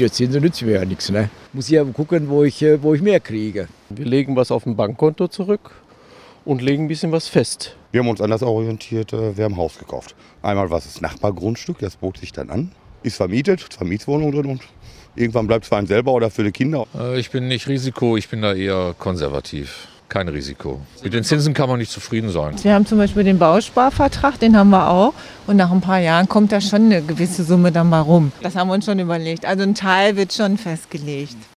Videozinsen nützen mir ja nichts. Ne? Muss ich aber gucken, wo ich mehr kriege. Wir legen was auf dem Bankkonto zurück und legen ein bisschen was fest. Wir haben uns anders orientiert, wir haben ein Haus gekauft. Einmal war es das Nachbargrundstück, das bot sich dann an. Ist vermietet, Vermietswohnung drin und irgendwann bleibt es für einen selber oder für die Kinder. Ich bin nicht Risiko, ich bin da eher konservativ. Kein Risiko. Mit den Zinsen kann man nicht zufrieden sein. Wir haben zum Beispiel den Bausparvertrag, den haben wir auch. Und nach ein paar Jahren kommt da schon eine gewisse Summe dann mal rum. Das haben wir uns schon überlegt. Also ein Teil wird schon festgelegt.